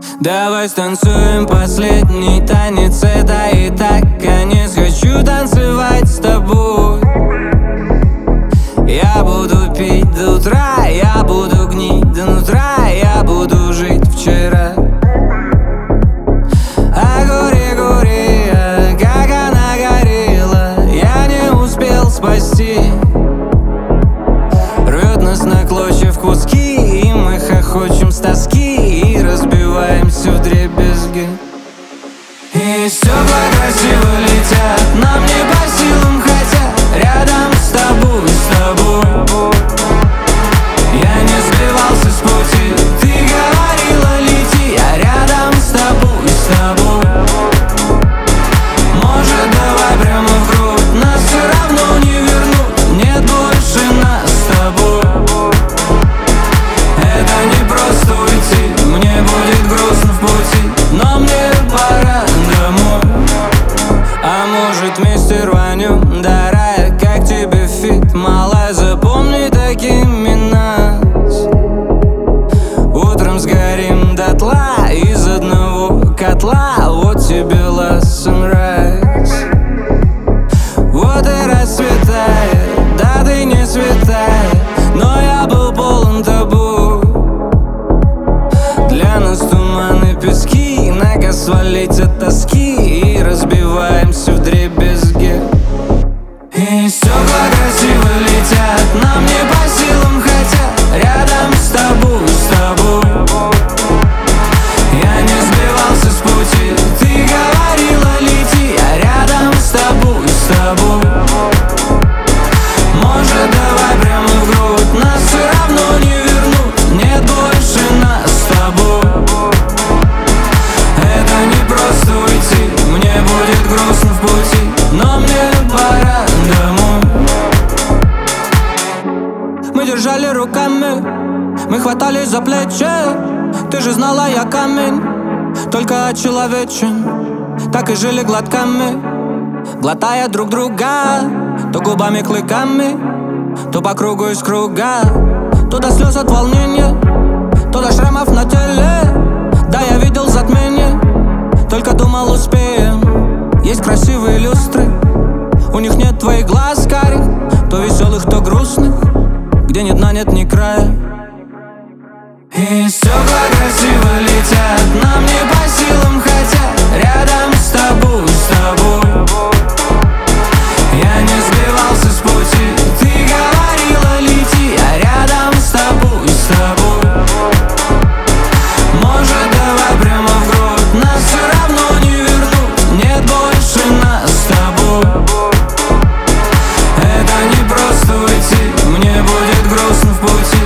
Давай станцуем последний танец, это и так конец. Хочу танцевать с тобой. Я буду пить до утра, я буду гнить до нутра, я буду жить вчера. А горе, как она горела, я не успел спасти. Рвет нас на клочья в куски, и мы хохочем с тоски и разбиваемся вдребезги. И стекла красиво летят, нам не по силам, хотя рядом с тобой, с тобой. Я не сбивался с пути, ты говорила лети, я рядом с тобой, с тобой. Может, давай прямо в грудь, нас все равно не вернут, нет больше нас с тобой. Это не просто уйти, мне будет грустно в пути, но мне пора домой. А может, вместе рванем до рая, как тебе фит, малая, запомни такими нас. Утром сгорим дотла из одного котла, вот тебе last sunrise. Вот и расцветает, да ты не святая, но я был полон тобой. Для нас туманы пески, нога свалить от тоски, и разбиваемся вдребезги. И стекла красиво летят, нам не по силам, хотя рядом с тобой, с тобой. Я не сбивался с пути, ты говорила лети, я рядом с тобой, с тобой. Может, давай прямо в грудь, нас все равно не вернут, нет больше нас с тобой. Это не просто уйти, мне будет грустно в пути, но мне пора домой. Мы держали руками, мы хватались за плечи. Ты же знала, я камень, только очеловечен. Так и жили глотками, глотая друг друга, то губами клыками, то по кругу из круга, то до слез от волнения, то до шрамов на теле. Да, я видел затмение, только думал успеем. Есть красивые люстры, у них нет твоих глаз карих, то веселых, то грустных, где ни дна, нет ни края. И стекла красиво летят, нам не по силам, хотя рядом с тобой, с тобой. Я не сбивался с пути, ты говорила лети, я рядом с тобой, с тобой. Может, давай прямо в грудь, нас все равно не вернут, нет больше нас с тобой. Это не просто уйти, мне будет грустно в пути,